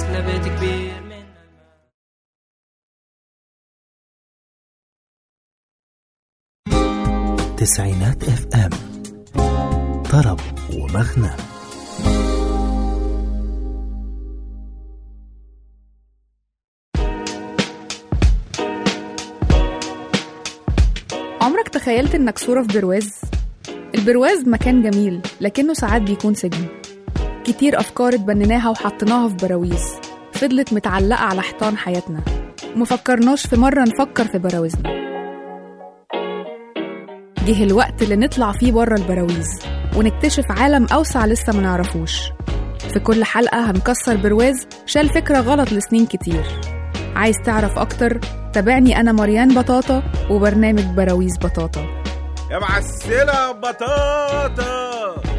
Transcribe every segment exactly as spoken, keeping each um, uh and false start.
مثل بيت كبير من تسعينات اف ام طرب ومغنى. عمرك تخيلت انك صورة في برواز؟ البرواز مكان جميل لكنه ساعات بيكون سجن. كتير أفكار اتبنيناها وحطيناها في براويز فضلت متعلقة على حيطان حياتنا ومفكرناش في مرة نفكر في براويزنا. جه الوقت اللي نطلع فيه برا البراويز ونكتشف عالم أوسع لسه منعرفوش. في كل حلقة هنكسر برواز شال فكرة غلط لسنين كتير. عايز تعرف أكتر؟ تابعني أنا مريان بطاطا وبرنامج براويز بطاطا. يا معسلة بطاطا.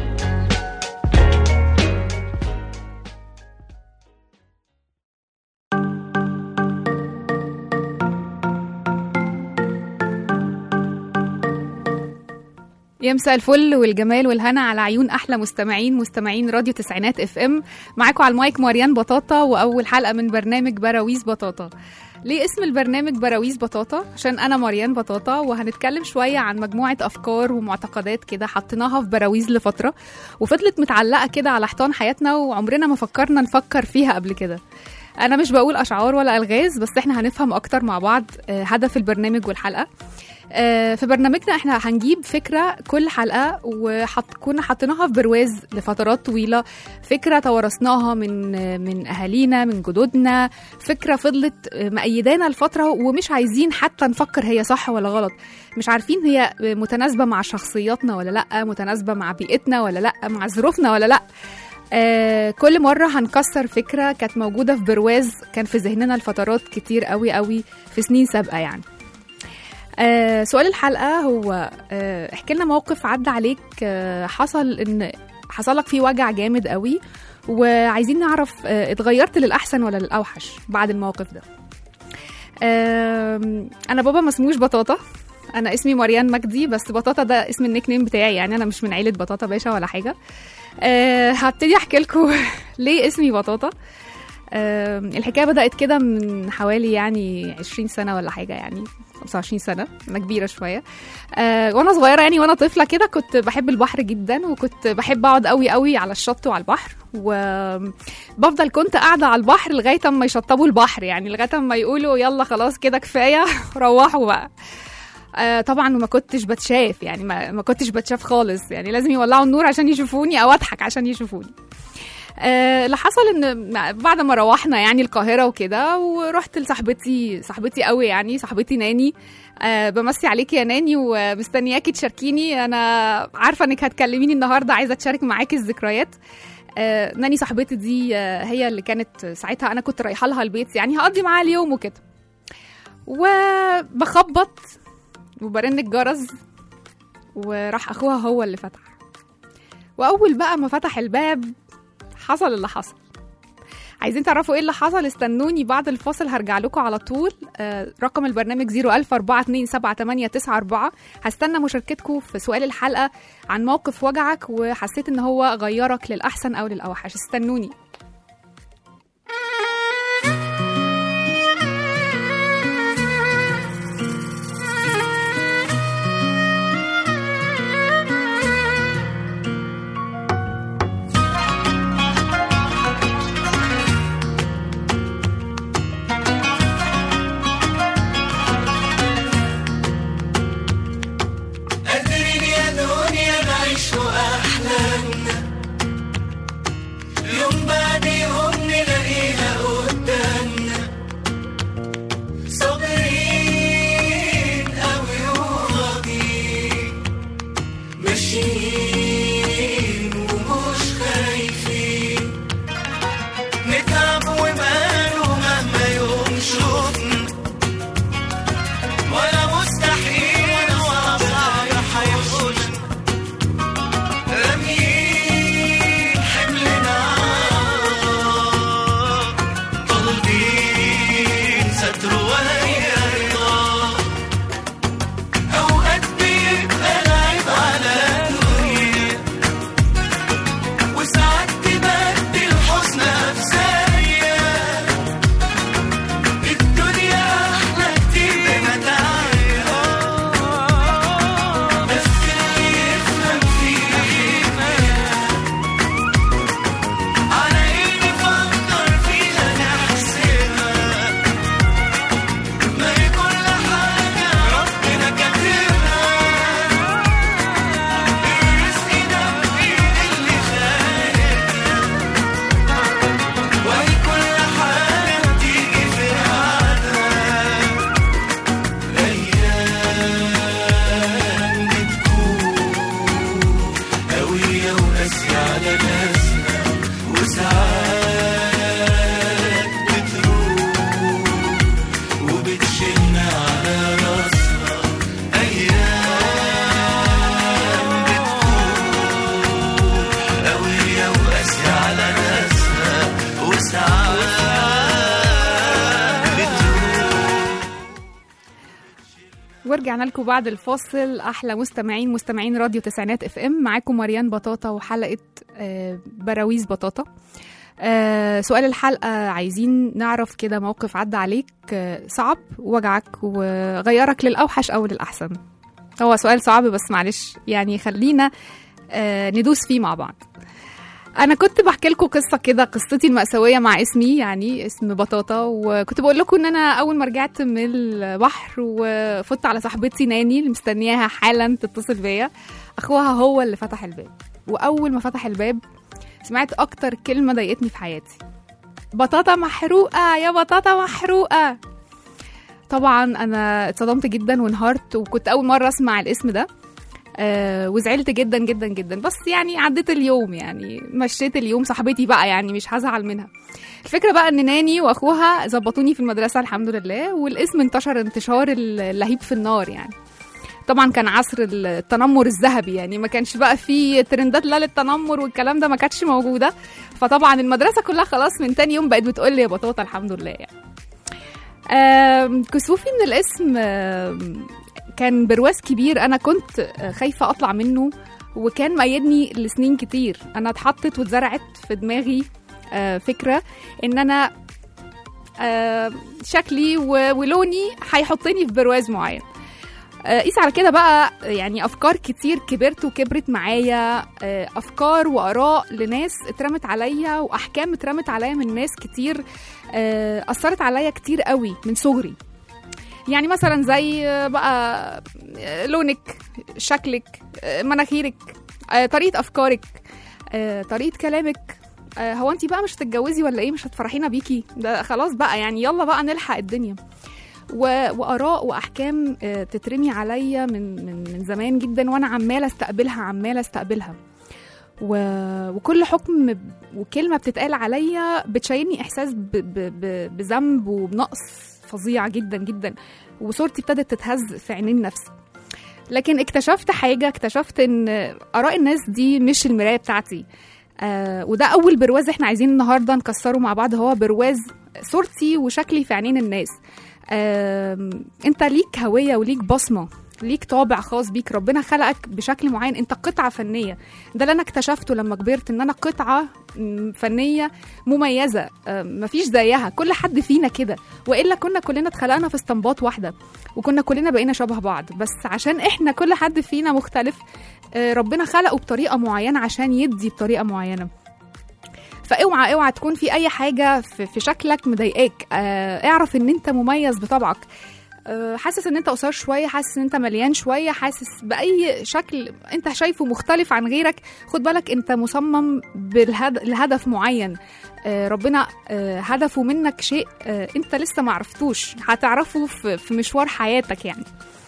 يا مساء الفل والجمال والهنا على عيون احلى مستمعين مستمعين راديو تسعينات اف ام. معاكم على المايك مريان بطاطا واول حلقه من برنامج براويز بطاطا. ليه اسم البرنامج براويز بطاطا؟ عشان انا مريان بطاطا وهنتكلم شويه عن مجموعه افكار ومعتقدات كده حطيناها في براويز لفتره وفضلت متعلقه كده على حيطان حياتنا وعمرنا ما فكرنا نفكر فيها قبل كده. انا مش بقول اشعار ولا الغاز، بس احنا هنفهم اكتر مع بعض هدف البرنامج والحلقه. في برنامجنا احنا هنجيب فكرة كل حلقة وكنا حطيناها في برواز لفترات طويلة، فكرة توارثناها من من أهالينا من جدودنا، فكرة فضلت مأيدانا الفترة ومش عايزين حتى نفكر هي صح ولا غلط، مش عارفين هي متناسبة مع شخصياتنا ولا لأ، متناسبة مع بيئتنا ولا لأ، مع ظروفنا ولا لأ. آه كل مرة هنكسر فكرة كانت موجودة في برواز كان في ذهننا لفترات كتير قوي قوي في سنين سابقة يعني. آه سؤال الحلقة هو آه احكي لنا موقف عدى عليك، آه حصل ان حصلك فيه وجع جامد قوي وعايزين نعرف آه اتغيرت للأحسن ولا للأوحش بعد الموقف ده. آه انا بابا مسموش بطاطا، انا اسمي مريان مجدي، بس بطاطا ده اسم النيك نيم بتاعي، يعني انا مش من عيلة بطاطا باشا ولا حاجة. أه هبتدي احكي لكم ليه اسمي بطاطا. أه الحكايه بدات كده من حوالي يعني عشرين سنه ولا حاجه، يعني خمسة وعشرين سنه، انا كبيره شويه. أه وانا صغيره يعني وانا طفله كده كنت بحب البحر جدا وكنت بحب اقعد قوي قوي على الشط وعلى البحر، وبفضل كنت قاعده على البحر لغايه اما يشطبوا البحر، يعني لغايه اما يقولوا يلا خلاص كده كفايه روحوا بقى. آه طبعا ما كنتش بتشاف، يعني ما, ما كنتش بتشاف خالص، يعني لازم يولعوا النور عشان يشوفوني او اضحك عشان يشوفوني. آه اللي حصل ان بعد ما روحنا يعني القاهره وكده ورحت لصاحبتي صاحبتي قوي يعني صاحبتي ناني، آه بمسي عليكي يا ناني ومستنياكي تشاركيني، انا عارفه انك هتكلميني النهارده، عايزه اتشارك معاكي الذكريات. آه ناني صاحبتي دي آه هي اللي كانت ساعتها انا كنت رايحه لها البيت، يعني هقضي معاها اليوم وكده، وبخبط وبرن الجرس وراح اخوها هو اللي فتح، واول بقى ما فتح الباب حصل اللي حصل. عايزين تعرفوا ايه اللي حصل؟ استنوني بعد الفاصل هرجع لكم على طول. آه رقم البرنامج صفر ألف أربعة اتنين سبعة تمانية تسعة أربعة. هستنى مشاركتكم في سؤال الحلقة عن موقف وجعك وحسيت ان هو غيرك للأحسن او للأوحش. استنوني. وساعات تبدل حزنها في ثانية. ورجعنا لكم بعد الفاصل. احلى مستمعين مستمعين راديو تسعينات اف ام، معاكم مريان بطاطا وحلقه آه براويز بطاطا. آه سؤال الحلقه، عايزين نعرف كده موقف عدى عليك آه صعب ووجعك وغيرك للاوحش او للاحسن. هو سؤال صعب بس معلش يعني خلينا آه ندوس فيه مع بعض. انا كنت بحكي لكم قصه كده، قصتي المأساويه مع اسمي، يعني اسم بطاطا، وكنت بقول لكم ان انا اول ما رجعت من البحر وفت على صاحبتي ناني اللي مستنياها حالا تتصل بيا، اخوها هو اللي فتح الباب. واول ما فتح الباب سمعت اكتر كلمه ضايقتني في حياتي: بطاطا محروقه يا بطاطا محروقه. طبعا انا اتصدمت جدا وانهارت، وكنت اول مره اسمع الاسم ده آه وزعلت جدا جدا جدا. بس يعني عديت اليوم، يعني مشيت اليوم، صاحبتي بقى يعني مش هزعل منها. الفكرة بقى ان ناني واخوها زبطوني في المدرسة الحمد لله، والاسم انتشر انتشار اللهيب في النار. يعني طبعا كان عصر التنمر الذهبي، يعني ما كانش بقى فيه ترندات لا للتنمر والكلام ده ما كانتش موجودة. فطبعا المدرسة كلها خلاص من تاني يوم بقت بتقول لي يا بطاطا الحمد لله. يعني آه كسوفي من الاسم آه كان برواز كبير، أنا كنت خايفة أطلع منه وكان مأيدني لسنين كتير. أنا اتحطت واتزرعت في دماغي فكرة إن أنا شكلي ولوني هيحطني في برواز معين. قيس على كده بقى يعني أفكار كتير كبرت وكبرت معايا، أفكار وآراء لناس اترمت عليا وأحكام اترمت عليا من ناس كتير أثرت عليا كتير قوي من صغري. يعني مثلا زي بقى لونك، شكلك، مناخيرك، طريقة أفكارك، طريقة كلامك. هو أنتي بقى مش هتتجوزي ولا إيه؟ مش هتفرحينا بيكي؟ ده خلاص بقى يعني يلا بقى نلحق الدنيا. وآراء وأحكام تترمي عليا من, من, من زمان جدا، وأنا عمالة استقبلها عمالة استقبلها وكل حكم وكلمة بتتقال عليا بتشيلني إحساس بذنب وبنقص فظيعة جدا جدا، وصورتي ابتدت تتهز في عينين نفسي. لكن اكتشفت حاجة، اكتشفت ان آراء الناس دي مش المراية بتاعتي. آه وده أول برواز احنا عايزين النهاردة نكسره مع بعض، هو برواز صورتي وشكلي في عينين الناس. آه انت ليك هوية وليك بصمة، ليك طابع خاص بيك، ربنا خلقك بشكل معين، انت قطعة فنية. ده اللي انا اكتشفته لما كبرت، ان انا قطعة فنية مميزة مفيش زيها. كل حد فينا كده، وإلا كنا كلنا اتخلقنا في اسطمبات واحدة وكنا كلنا بقينا شبه بعض. بس عشان احنا كل حد فينا مختلف، ربنا خلقه بطريقة معينة عشان يدي بطريقة معينة. فاوعى اوعى تكون في اي حاجة في شكلك مضايقاك. اعرف ان انت مميز بطبعك. حاسس ان انت قصير شويه، حاسس ان انت مليان شويه، حاسس باي شكل انت شايفه مختلف عن غيرك، خد بالك انت مصمم بالهدف معين. ربنا هدفه منك شيء انت لسه ما عرفتوش، هتعرفه في مشوار حياتك. يعني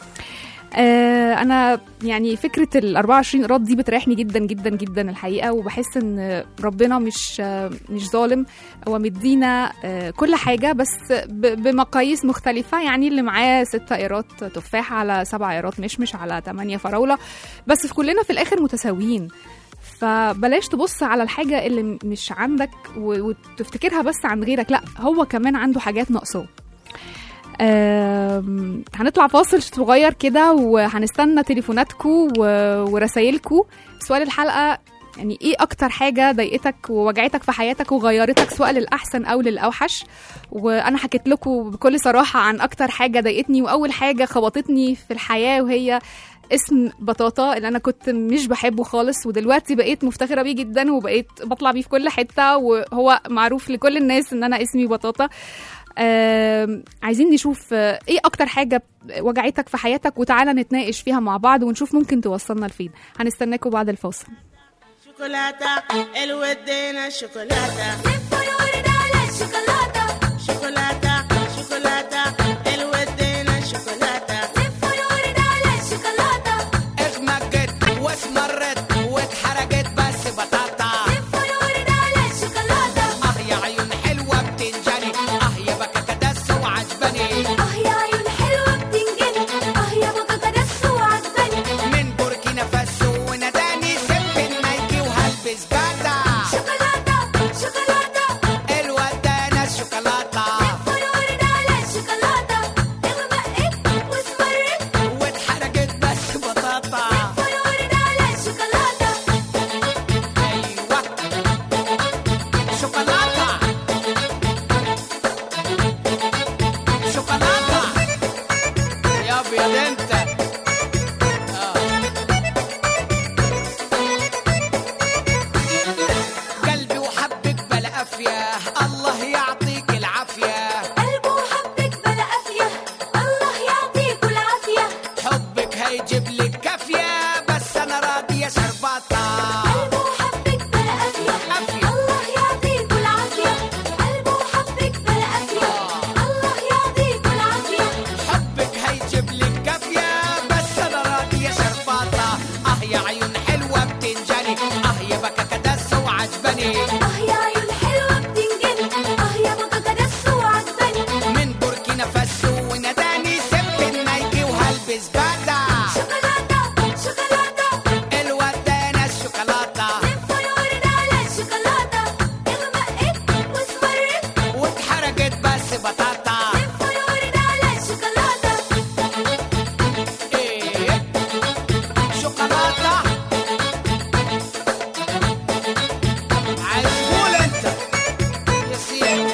انا يعني فكره ال أربعة وعشرين قيراط دي بتريحني جدا جدا جدا الحقيقه، وبحس ان ربنا مش مش ظالم، هو مدينا كل حاجه بس بمقاييس مختلفه. يعني اللي معاه ستة قيراط تفاح على سبعة قيراط مشمش على ثمانية فراوله، بس في كلنا في الاخر متساويين. فبلاش تبص على الحاجه اللي مش عندك وتفتكرها بس عن غيرك، لا هو كمان عنده حاجات ناقصاه. آه، هنطلع فاصل صغير كده وهنستنى تليفوناتكم ورسايلكم. سؤال الحلقة يعني ايه اكتر حاجة ضايقتك ووجعتك في حياتك وغيرتك سواء للأحسن او للأوحش؟ وانا حكيت لكم بكل صراحة عن اكتر حاجة ضايقتني واول حاجة خبطتني في الحياة، وهي اسم بطاطا اللي انا كنت مش بحبه خالص، ودلوقتي بقيت مفتخرة بيه جدا وبقيت بطلع بيه في كل حتة، وهو معروف لكل الناس ان انا اسمي بطاطا. آه، عايزين نشوف آه، ايه اكتر حاجة وجعتك في حياتك، وتعالى نتناقش فيها مع بعض ونشوف ممكن توصلنا لفين. هنستناكم بعد الفاصل. شوكولاتة الودينا شوكولاتة لفوا الورد على الشوكولاتة شوكولاتة شوكولاتة الودينا شوكولاتة لفوا الورد على الشوكولاتة اغمقت واسمرت واتحرقت بس بطاطا لفوا الورد على الشوكولاتة اه يا عيون حلوة بتنجني اه يا بكا كدس وعجبني اه يا عيون حلوة بتنجن اه يا بكا كدس وعجبني من بوركينا فاسو وناداني سب المايكي وهلبس باتا شوكولاتة شوكولاتة الله يعطيك العافية. قلبه حبك بلا قافية، الله يعطيكوا العافية. حبك هيجيب لك كافية بس أنا راضية شربطة. قلبه حبك بلا قافية، قافية. الله يعطيكوا العافية. قلبه حبك بلا قافية، الله يعطيكوا العافية. حبك هيجيب لك كافية بس أنا راضية شربطة. آه يا عيون حلوة بتنجني، آه يا بكا كدس وعجباني. اه يا عيون حلوة بتنجني، اه يا بكا كدس وعجباني. من بوركينا فاسو وناداني سبت النايكي وهلبس باتا. شوكولاتة شوكولاتة، الواد ده ناس شوكولاتة. لفوا الورد على الشوكولاتة. اغمقت واسمرت، واتحرقت بس بطاطا. لفوا الورد على الشوكولاتة. ايه شوكولاتة. عزبول انت يا سيدي.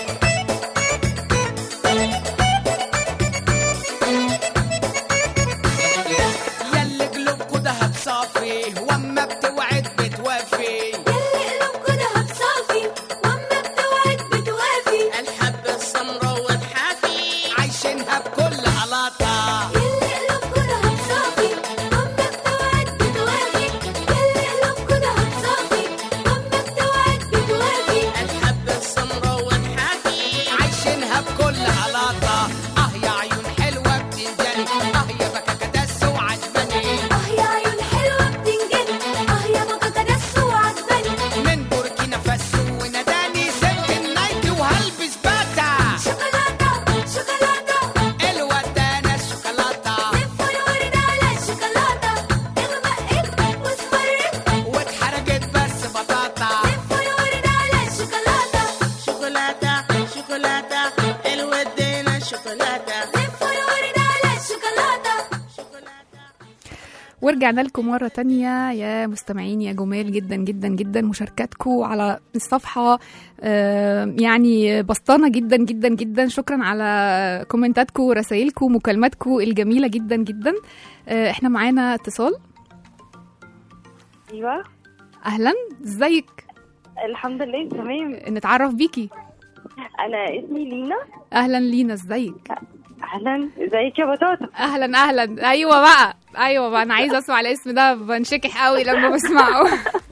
ياللي قلوبكوا دهب صافي واما بتوعد بتوافي. يلي قلوبكوا دهب صافي، واما بتوعد بتوافي. الحبة السمرا والحافي عايشينها بكل قلاطة. يلي قلوبكوا دهب صافي، واما بتوعد بتوافي. يلي قلوبكوا دهب صافي، واما بتوعد بتوافي. الحبة السمرا والحافي عايشينها بكل قلاطة. اه يا عيون حلوة بتنجني، اه يا بكا كدس وعجباني. اه يا عيون حلوة بتنجني، اه يا بكا كدس وعجباني. من بوركينا فاسو وناداني سبت النايكي وهلبس باتا. شوكولاتة شوكولاتة، الواد ده ناس شوكولاتة. لفوا الورد على الشوكولاتة. اغمقت واسمرت، واتحرقت بس بطاطا. لفوا الورد على الشوكولاتة. شوكولاتة شوكولاتة الودينا شوكولاتة لفوا الورد على الشوكولاتة. ورجعنا لكم مرة تانية يا مستمعين يا جمال، جدا جدا جدا مشاركاتكم على الصفحة آه، يعني بسطانة جدا جدا جدا. شكرا على كومنتاتكم ورسائلكم ومكالماتكم الجميلة جدا جدا. آه، احنا معانا اتصال. ايوه اهلا، ازيك؟ الحمد لله تمام. نتعرف بيكي. انا اسمي لينا. اهلا لينا، ازيك؟ اهلا ازيك يا بطاطا. اهلا اهلا. ايوه بقى ايوه بقى انا عايزه اسمع الاسم ده، بنشكح قوي لما بسمعه.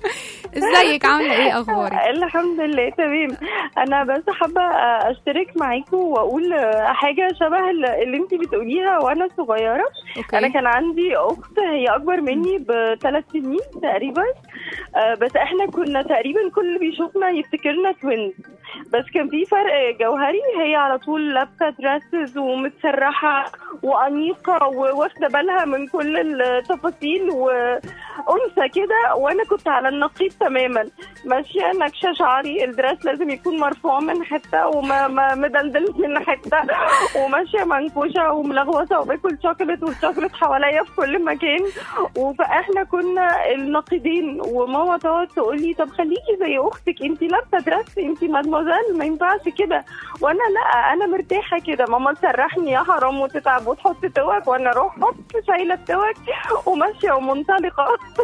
ازيك؟ عامله ايه؟ اخبارك؟ الحمد لله تمام. انا بس حابه اشترك معاكم واقول حاجه شبه اللي انت بتقوليها. وانا صغيره أوكي. انا كان عندي اخت هي اكبر مني بثلاث سنين تقريبا، آه، بس احنا كنا تقريبا كل اللي بيشوفنا يفتكرنا توينز، بس كان في فرق جوهري. هي على طول لابسه دراسز ومتسرحه وانيقه وواخده بالها من كل التفاصيل وانثى كده، وانا كنت على النقيض تماما. ماشيه نكشه شعري، الدراس لازم يكون مرفوع من حته ومدلدل من حته، وماشيه منكوشه وملغوصه وباكل شوكولاته والشوكولاته حواليا في كل مكان. فاحنا كنا النقيضين، وماما تقعد تقول لي طب خليكي زي اختك، انت لابسه دراس، انت مادموزيل، ما ينفعش كده. وانا لا، انا مرتاحه كده. ماما تسرحني يا حرام وتتعب وتحط توك، وانا اروح حط شايله التوك وماشيه ومنطلقه.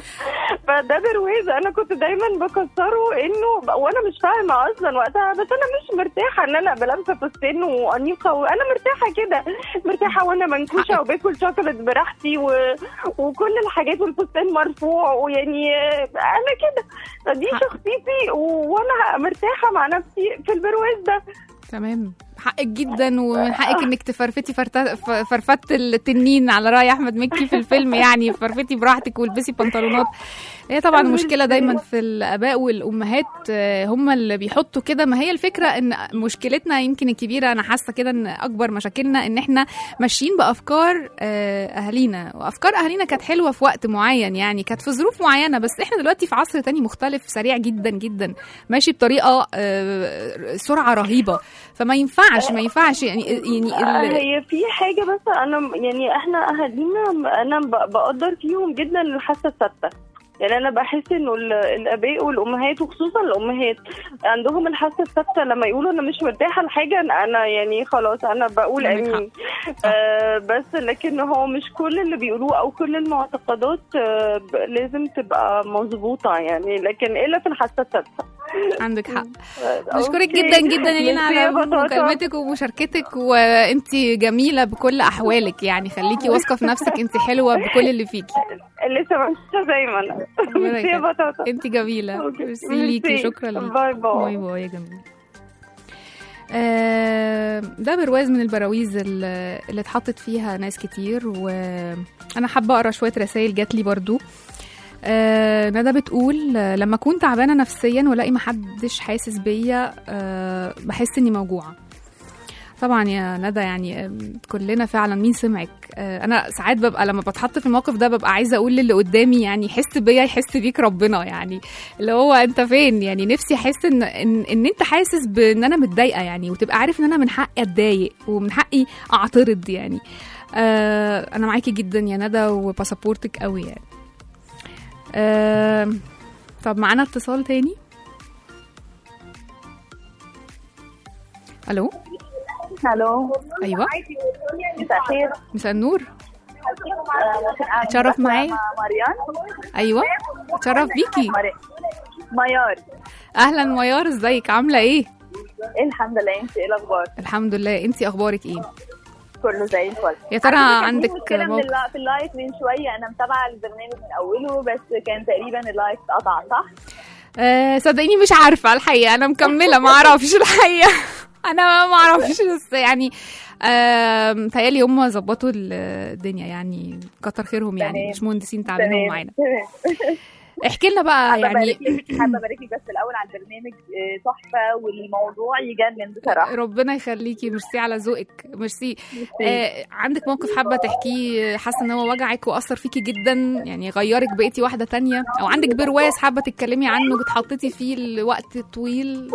فده برواز انا كنت دايما بكسره، انه وانا مش فاهمه اصلا وقتها، بس انا مش مرتاحه ان انا بلبسه فستان وانيقه، وانا مرتاحه كده، مرتاحه وانا منكوشه وباكل شوكولاته براحتي و... وكل الحاجات والفستان مرفوع، ويعني انا كده دي شخصيتي، وانا مرتاحه مع نفسي في البرواز ده. تمام، حقك جدا، ومن حقك انك تفرفتي فرتا- ف- فرفت التنين على رأي احمد مكي في الفيلم. يعني فرفتي براحتك والبسي بنطلونات. هي طبعا المشكله دايما في الاباء والامهات، آه، هم اللي بيحطوا كده. ما هي الفكره ان مشكلتنا يمكن الكبيره، انا حاسه كده ان اكبر مشاكلنا ان احنا ماشيين بافكار آه، اهالينا، وافكار اهالينا كانت حلوه في وقت معين، يعني كانت في ظروف معينه، بس احنا دلوقتي في عصر تاني مختلف، سريع جدا جدا، ماشي بطريقه آه، سرعه رهيبه. فما ينفعش ما ينفعش يعني يعني ال... هي في حاجه، بس انا يعني احنا اهالينا انا ب- بقدر فيهم جدا الحاسه الثابته. يعني انا بحس انه ال- الاباء والامهات وخصوصا الامهات عندهم الحاسه الثابته لما يقولوا انا مش مرتاحه لحاجه انا يعني خلاص انا بقول عندك امين. آه بس لكن هو مش كل اللي بيقولوه او كل المعتقدات آه ب- لازم تبقى مظبوطه يعني، لكن الا في الحاسه الثابته. عندك حق. آه، بشكرك أوكي. جدا جدا يا لينا ميرسي يا على بطاطا. مكالمتك ومشاركتك، وانتي جميله بكل احوالك يعني، خليكي واثقه في نفسك، انتي حلوه بكل اللي فيكي. لسه ماشيه زي ما انا. ميرسي يا بطاطا. انتي جميله. أوكي. ميرسي ميرسي. ليكي، شكرا ليكي. باي باي. باي باي يا جميل. آه، ده برواز من البراويز اللي اللي اتحطت فيها ناس كتير، وانا حابه اقرا شويه رسائل جات لي برضو. آه، ندى بتقول آه، لما اكون تعبانه نفسيا والاقي محدش حاسس بيا آه، بحس اني موجوعه. طبعا يا ندى يعني آه، كلنا فعلا، مين سمعك؟ آه، انا ساعات ببقى لما بتحط في الموقف ده ببقى عايزه اقول للي قدامي يعني يحس بيا يحس بيك ربنا، يعني اللي هو انت فين؟ يعني نفسي احس ان ان, إن انت حاسس بان انا متضايقه يعني، وتبقى عارف ان انا من حقي اتضايق ومن حقي اعترض يعني. آه، انا معاكي جدا يا ندى وباسبورتك قوي يعني. آه، طب معانا اتصال تاني. الو. الو. ايوه مساء الخير. مساء النور. آه، اتشرف معايا. مع مريان. ايوه اتشرف بيكي. مري- ميار. اهلا ميار، ازيك؟ عامله ايه؟ الحمد لله، انت ايه الاخبار؟ الحمد لله. انتي اخبارك ايه؟ كله زي الفل. يا ترى على فكرة كان عندك في مشكلة من موقف؟ اللا- في اللايف من شويه، انا متابعه البرنامج من اوله بس كان تقريبا اللايف اتقطع صح؟ آه صدقيني مش عارفه الحقيقه، انا مكمله ما اعرفش الحقيقه. انا ما اعرفش بس يعني آه متهيألي هم ظبطوا الدنيا يعني، كتر خيرهم يعني، تمام. مش مهندسين تعبانين معانا. تمام. احكي لنا بقى حابه يعني. ابارك لك حابه ابارك لك بس الاول على البرنامج، آه، تحفه والموضوع يجنن بصراحه. ربنا يخليكي، ميرسي على ذوقك، ميرسي. آه عندك موقف حابه تحكيه حاسه ان هو وجعك واثر فيكي جدا يعني، غيرك بقيتي واحده تانية، او عندك برواز حابه تتكلمي عنه اتحطيتي فيه لوقت طويل؟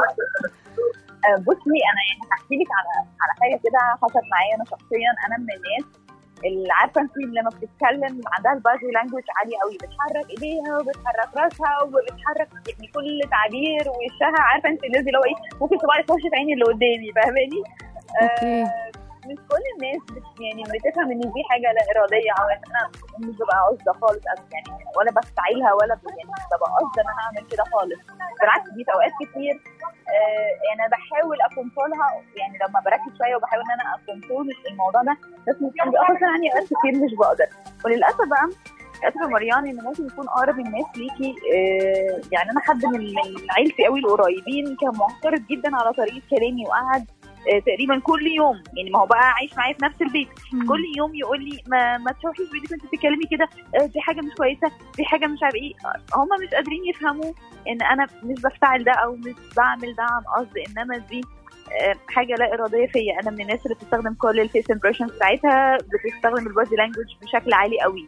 آه، بصي انا يعني هحكي لك على على حاجه كده حصلت معايا انا شخصيا. انا من الناس اللي عارفه انت لما بتتكلم عندها البادي لانجوج عالي قوي، بتحرك ايديها وبتحرك راسها وبتحرك يعني كل تعبير وشها، عارفه انت الناس اللي هو ايه ممكن صباعي يخش في عيني اللي قدامي، فاهماني؟ اوكي. آه مش كل الناس بت يعني بتفهم ان دي حاجه لا اراديه، او ان انا مش ببقى قاصده خالص يعني، ولا بستعيلها ولا ب- يعني مش ببقى قاصده ان انا اعمل كده خالص. بالعكس دي في اوقات كتير آه يعني انا بحاول اكونترولها، يعني لما بركز شويه وبحاول ان انا اكونترول الموضوع ده، بس ممكن بيأخذ عني اوقات كتير مش بقدر. وللاسف بقى للاسف يا مريان ان ممكن يكون اقرب الناس ليكي آه يعني انا حد من من عيلتي قوي القريبين كان معترض جدا على طريقه كلامي، وقعد آه، تقريبا كل يوم، يعني ما هو بقى عايش معايا في نفس البيت، مم. كل يوم يقول لي ما ما تروحيش بيتك وانت بتتكلمي كده، آه، دي حاجه مش كويسه، دي حاجه مش عارف ايه. هم مش قادرين يفهموا ان انا مش بفتعل ده او مش بعمل ده عن قصد، انما دي آه، حاجه لا اراديه فيا. انا من الناس اللي بتستخدم كل الفيس امبريشنز بتاعتها، بتستخدم البودي لانجوج بشكل عالي قوي.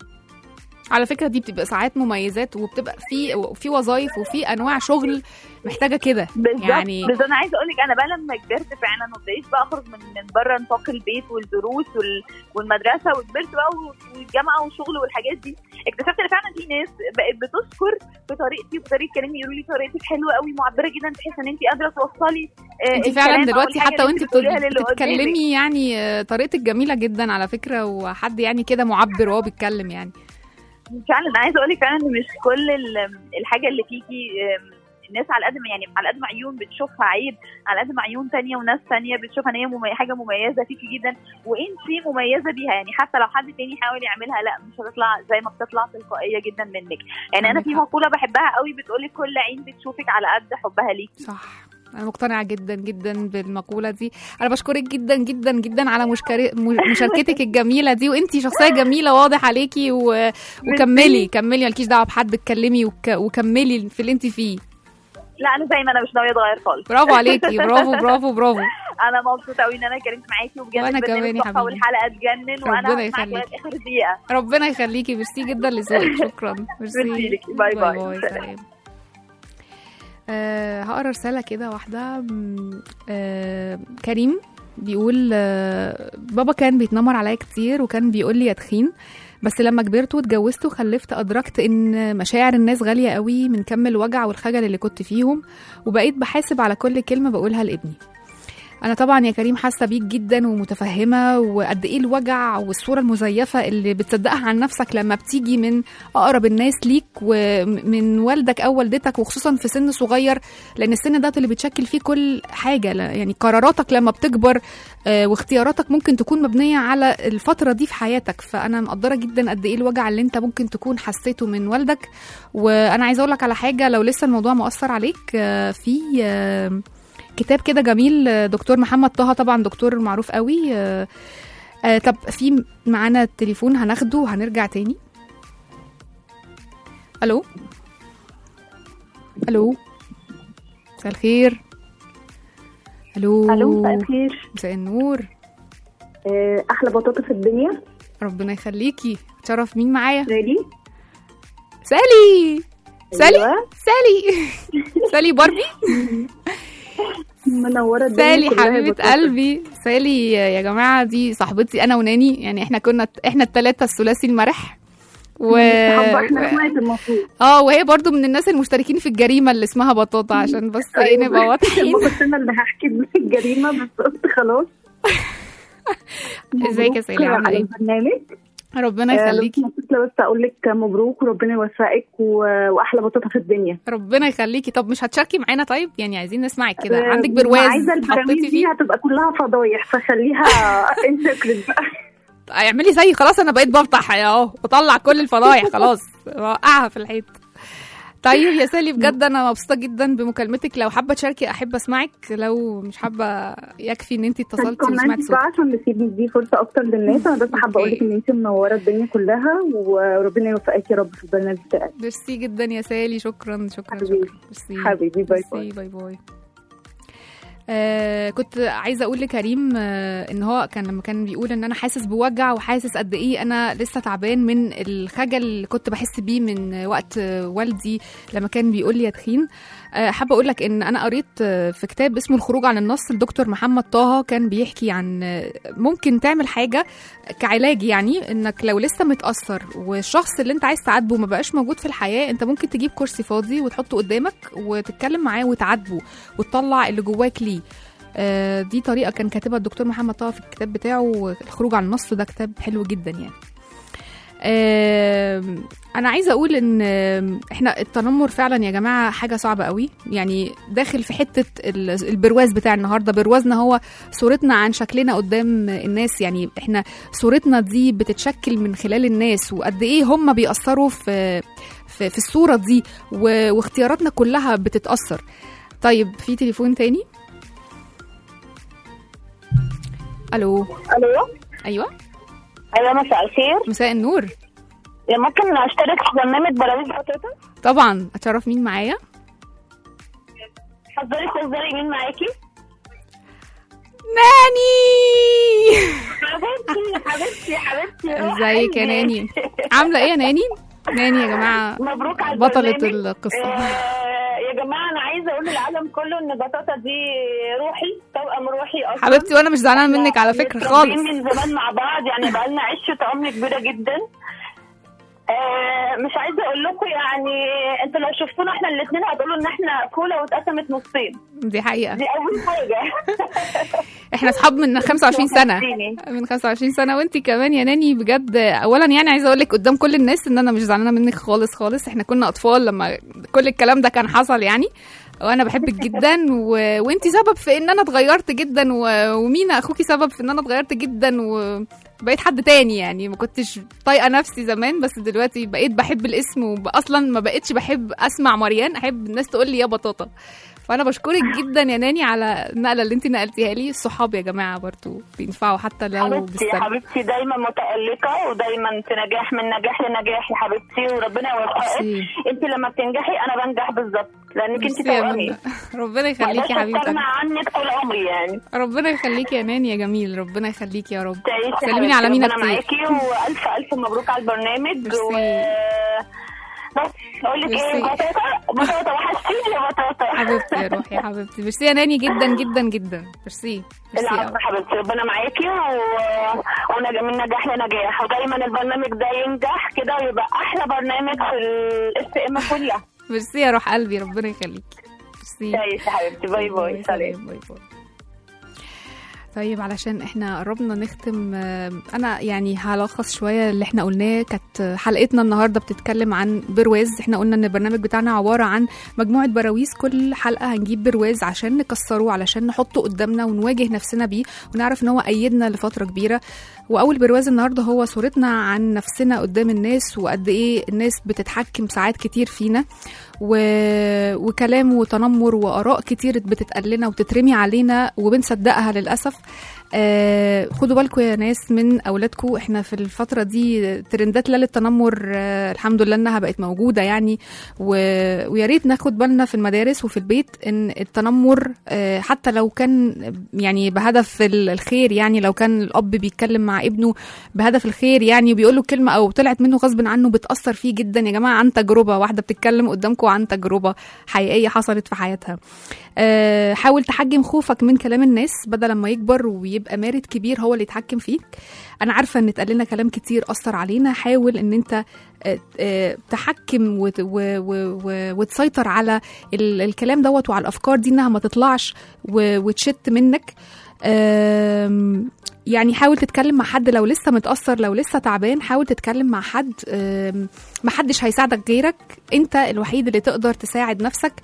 على فكره دي بتبقى ساعات مميزات، وبتبقى في في وظايف وفي انواع شغل محتاجه كده بالظبط يعني. بالظبط. انا عايزه اقول لك انا بقى لما كبرت فعلا وبقيت بقى اخرج من من بره نطاق البيت والدروس وال... والمدرسه، وكبرت بقى والجامعه والشغل والحاجات دي، اكتشفت ان فعلا في ناس بقت بتذكر في طريقتي وبطريقه كلامي، يقولوا لي طريقتك حلوه قوي معبره جدا، تحس ان انت قادره توصلي آه انت فعلا الكلام أو دلوقتي الحاجة حتى اللي وانت انت بتقوليها للي قدامك. بتتكلمي يعني آه، طريقتك جميله جدا على فكره، وحد يعني كده معبر وهو بيتكلم يعني. فعلا انا عايزه اقول لك فعلا ان مش كل ال- الحاجه اللي فيكي آم، الناس على قد ما يعني على قد ما عيون بتشوفها عيب، على قد ما عيون تانية وناس تانية بتشوفها ان هي ممي... حاجه مميزه فيكي جدا، وانت مميزه بيها. يعني حتى لو حد تاني حاول يعملها لا مش هتطلع زي ما بتطلع تلقائيه جدا منك. يعني انا عندك في حق. مقوله بحبها قوي بتقولي كل عين بتشوفك على قد حبها ليكي. صح، انا مقتنعه جدا جدا بالمقوله دي. انا بشكرك جدا جدا جدا على مشكر... م- مشاركتك الجميله دي، وانتي شخصيه جميله واضح عليكي و... وكملي كملي مالكيش دعوه بحد، اتكلمي وك... وكملي في اللي انت فيه. لا انا زي ما انا مش ناويه اتغير خالص. برافو عليكي، برافو برافو برافو. انا مبسوطه قوي ان انا اتكلمت معاكي، وبجد وأنا البرنامج كمان يا تحفة حبيبي. والحلقه تجنن، وانا ربنا هسمعك يخليك. لغايه اخر دقيقه. ربنا يخليكي، ميرسي جدا لذوقك، شكرا. ميرسي ليكي. باي باي. باي, باي. سلام. أه هقرا رساله كده واحده. م- أه كريم بيقول أه بابا كان بيتنمر عليا كتير، وكان بيقول لي يا تخين، بس لما كبرت واتجوزت وخلفت أدركت إن مشاعر الناس غالية قوي من كم الوجع والخجل اللي كنت فيهم، وبقيت بحاسب على كل كلمة بقولها لابني. أنا طبعا يا كريم حاسة بيك جدا ومتفهمة، وقد إيه الوجع والصورة المزيفة اللي بتصدقها عن نفسك لما بتيجي من أقرب الناس ليك ومن والدك أو والدتك، وخصوصا في سن صغير، لأن السن ده اللي بتشكل فيه كل حاجة. يعني قراراتك لما بتكبر آه، واختياراتك ممكن تكون مبنية على الفترة دي في حياتك. فأنا مقدرة جدا قد إيه الوجع اللي أنت ممكن تكون حسيته من والدك. وأنا عايزة أقولك على حاجة، لو لسه الموضوع مؤثر عليك، آه، في آه، كتاب كده جميل دكتور محمد طه، طبعا دكتور معروف قوي. آه آه طب في معانا التليفون هناخده وهنرجع تاني. الو الو مساء الخير. الو الو مساء الخير. مساء النور. آه، احلى بطاطا في الدنيا. ربنا يخليكي. تشرف مين معايا؟ سالي. سالي سالي أيوة. سالي سالي باربي. منوره الدنيا سالي كلها حبيبه بطاطا. قلبي. سالي يا جماعه دي صاحبتي انا وناني، يعني احنا كنا احنا الثلاثه الثلاثي المرح و... صحاب احنا اخوات المفروض. اه وهي برضو من الناس المشتركين في الجريمه اللي اسمها بطاطا، عشان بس ايه نبقى واضحين. ما كنت انا اللي هحكي في الجريمه، بس قلت خلاص. ازيك يا سالي، عامله على ايه؟ البرنامج. ربنا يخليكي. آه، بس اقول لك مبروك وربنا يوفقك و- واحلى بطاطا في الدنيا. ربنا يخليكي. طب مش هتشاركي معانا؟ طيب يعني عايزين نسمعك كده. آه، عندك برواز عايزه البرامج حطيتي دي فيه؟ هتبقى كلها فضايح، فخليها انسكرت بقى. اعملي زي خلاص، انا بقيت بفتح اهو بطلع كل الفضايح خلاص وقعها في الحيط. طيب يا سالي بجد انا مبسوطه جدا بمكالمتك. لو حابه تشاركي احب اسمعك، لو مش حابه يكفي ان انت اتصلتي وسمعتي كومنت بقى صوتك. عشان نسيب دي فرصه اكتر للناس. انا بس حابه اقول لك ان انت منوره الدنيا كلها، وربنا يوفقك يا رب في البرنامج بتاعك. ميرسي جدا يا سالي. شكرا شكرا حبيبي. شكرا. ميرسي. حبيبي، باي باي. ميرسي، باي باي. آه كنت عايزه اقول لكريم آه ان هو كان لما كان بيقول ان انا حاسس بوجع وحاسس قد ايه انا لسه تعبان من الخجل اللي كنت بحس بيه من وقت آه والدي لما كان بيقول لي يا تخين. آه حابه اقول لك ان انا قريت آه في كتاب اسمه الخروج عن النص لدكتور محمد طه، كان بيحكي عن آه ممكن تعمل حاجه كعلاج، يعني انك لو لسه متاثر والشخص اللي انت عايز تعاتبه ما بقاش موجود في الحياه، انت ممكن تجيب كرسي فاضي وتحطه قدامك وتتكلم معاه وتعاتبه وتطلع اللي جواك ليه. آه دي طريقه كان كاتبها الدكتور محمد طه في الكتاب بتاعه الخروج عن النص، ده كتاب حلو جدا يعني. آه انا عايزه اقول ان احنا التنمر فعلا يا جماعه حاجه صعبه قوي، يعني داخل في حته البرواز بتاع النهارده. بروازنا هو صورتنا عن شكلنا قدام الناس، يعني احنا صورتنا دي بتتشكل من خلال الناس، وقد ايه هم بيأثروا في في, في الصوره دي، واختياراتنا كلها بتتأثر. طيب في تليفون تاني. الو الو ايوه ايوه مساء الخير. مساء النور. ممكن اشترك في برنامج براويز بطاطا؟ طبعا. اتشرف مين معايا؟ حضري تهزري مين معاكي؟ ناني. حبيبتي حبيبتي حبيبتي ازيك يا ناني؟ عامله ايه يا ناني؟ ناني يا جماعه مبروك على بطلة البرنامج. القصه. آه يا جماعه انا عايزه اقول للعالم كله ان بطاطا دي روحي، توأم روحي اصلا. حبيبتي وانا مش زعلانه منك على فكره خالص. من زمان مع بعض، يعني بقالنا عشره عمر كبيره جدا. آه مش عايزه اقول لكم يعني انتوا لو شفتونا احنا الاثنين هتقولوا ان احنا كولا واتقسمت نصين. دي حقيقه. دي اول حاجه. احنا اصحاب من خمسة وعشرين سنه، من خمسة وعشرين سنه، وانتي كمان يا ناني. بجد اولا يعني عايزه اقول لك قدام كل الناس ان انا مش زعلانه منك خالص خالص. احنا كنا اطفال لما كل الكلام ده كان حصل يعني، وانا بحبك جدا و... وانتي سبب في ان انا اتغيرت جدا، و... ومينا اخوكي سبب في ان انا اتغيرت جدا وبقيت حد تاني. يعني ما كنتش طايقه نفسي زمان، بس دلوقتي بقيت بحب الاسم، واصلا ما بقتش بحب اسمع مريان، احب الناس تقول لي يا بطاطا. فانا بشكرك جدا يا ناني على النقله اللي انت نقلتيها لي. الصحاب يا جماعه برضو بينفعوا حتى لو حبيبتي بالسلب. حبيبتي دايما متألقة ودايما في نجاح، من نجاح لنجاح يا حبيبتي، وربنا يوفقك. انت لما بتنجحي انا بنجح بالظبط، لانك انت توأمي. ربنا يخليكي يا حبيبتي. استغنى عنك طول عمري يعني. ربنا يخليكي يا ناني يا جميل، ربنا يخليكي يا رب. تعيشي سلميني على مينا كتير. ربنا معاكي، والف الف مبروك على البرنامج. و... بس اقول لك ايه، بطاطا بطاطا وحشتيني يا بطاطا. حبيبتي يا روحي يا حبيبتي، ميرسي يا ناني جدا جدا جدا. ميرسي ميرسي العفو حبيبتي، ربنا معاكي و... ومن نجاح لنجاح، ودايما البرنامج ده ينجح كده ويبقى احلى برنامج في الاس ام كلها. ميرسي يا روح قلبي، ربنا يخليك. ميرسي يا حبيبتي، باي باي، سلام. باي باي. طيب علشان احنا قربنا نختم، انا يعني هلخص شويه اللي احنا قلناه. كانت حلقتنا النهارده بتتكلم عن برواز. احنا قلنا ان البرنامج بتاعنا عباره عن مجموعه براويز، كل حلقه هنجيب برواز عشان نكسره، علشان نحطه قدامنا ونواجه نفسنا بيه ونعرف ان هو ايدنا لفتره كبيره. واول برواز النهارده هو صورتنا عن نفسنا قدام الناس، وقد ايه الناس بتتحكم ساعات كتير فينا، و... وكلام وتنمر واراء كتير بتتقال لنا وتترمي علينا وبنصدقها للاسف. آه خدوا بالكم يا ناس من اولادكم. احنا في الفتره دي ترندات لا للتنمر آه الحمد لله انها بقت موجوده يعني، و... ويا ريت ناخد بالنا في المدارس وفي البيت ان التنمر آه حتى لو كان يعني بهدف الخير، يعني لو كان الاب بيتكلم مع ابنه بهدف الخير يعني وبيقول له كلمه او طلعت منه غصب عنه، بتاثر فيه جدا يا جماعه. عن تجربه واحده بتتكلم قدامكم عن تجربه حقيقيه حصلت في حياتها. آه حاول تحجم خوفك من كلام الناس بدل ما يكبر ويبقى مارد كبير هو اللي يتحكم فيك. انا عارفه ان اتقال لنا كلام كتير اثر علينا، حاول ان انت آه آه تحكم وت و و و وتسيطر على الكلام دوت وعلى الافكار دي انها ما تطلعش وتشت منك. يعني حاول تتكلم مع حد لو لسه متأثر، لو لسه تعبان حاول تتكلم مع حد. محدش هيساعدك غيرك، انت الوحيد اللي تقدر تساعد نفسك.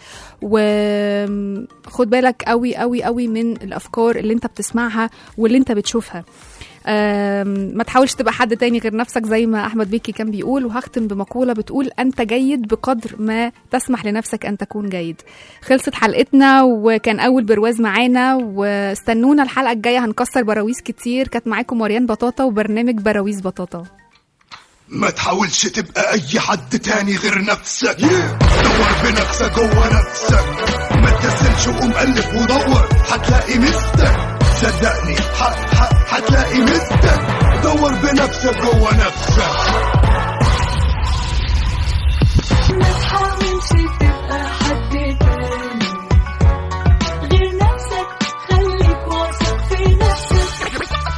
وخد بالك قوي قوي قوي من الأفكار اللي انت بتسمعها واللي انت بتشوفها. ما تحاولش تبقى حد تاني غير نفسك زي ما أحمد بيكي كان بيقول. وهختم بمقولة بتقول أنت جيد بقدر ما تسمح لنفسك أن تكون جيد. خلصت حلقتنا وكان أول برواز معانا، واستنونا الحلقة الجاية هنكسر براويز كتير. كانت معاكم مريان بطاطا وبرنامج براويز بطاطا. ما تحاولش تبقى أي حد تاني غير نفسك. دور بنفسك جوه نفسك، ما تكسلش وقوم قلب ودور هتلاقي مستك. صدقني هتلاقي مستك. دور بنفسك جوه نفسك. ما تحاولش تبقى حد تاني غير نفسك، خليك واثق في نفسك.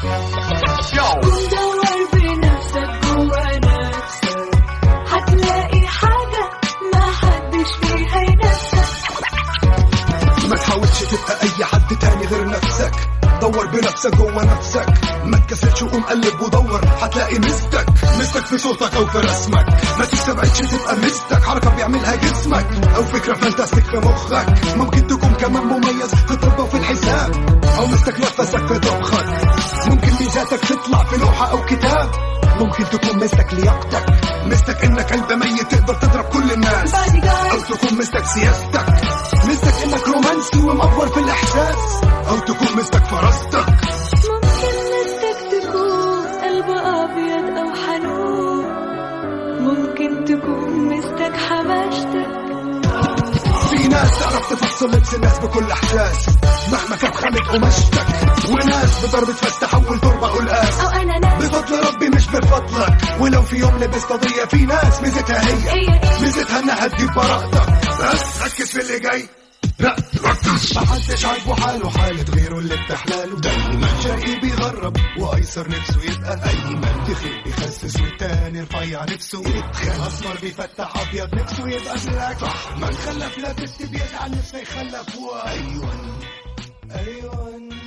ودور بنفسك جوه نفسك، هتلاقي حاجة ما حدش فيها ينافسك. ما تحاولش تبقى أي حد تاني غير نفسك. دور بنفسك جوه نفسك، ما تكسلش وقوم قلب ودور هتلاقي مستك. مستك في صوتك او في رسمك، ما تستبعدش تبقى مستك. حركة بيعملها جسمك او فكرة فانتاستيك في مخك. ممكن تكون كمان مميز في الطب وفي الحساب، او مستك نفسك في طبخك. ممكن ميزاتك تطلع في لوحة او كتاب. ممكن تكون مستك لياقتك، مستك انك قلب ميت تقدر تضرب كل الناس. او تكون مستك سياستك، مستك انك رومانسي ومأفور في الاحساس. او تكون مستك فراستك. ممكن مستك تكون قلب ابيض او حنون، ممكن تكون مستك حماشتك. في ناس تعرف تفصل لبس الناس بكل احساس مهما كانت خامة قماشتك. وناس بضربة فاس تحول تربة قلقاس. او انا ناس بفضل ربي مش بفضلك. ولو في يوم لبست قضية، في ناس ميزتها هي ميزتها انها تجيب براءتك. بس ركز في اللي جاي، لا ركز. محدش عاجبه حاله حالة غيره اللي بتحلاله. دايما شقي بيغرب وايسر نفسه يبقى ايمن. تخيل بيخسس والتاني رفيع نفسه يتخان. اسمر بيفتح ابيض نفسه يبقى بلاك. صح من خلف لا بنت بيزعل نفسه يخلف. وايوه ايوه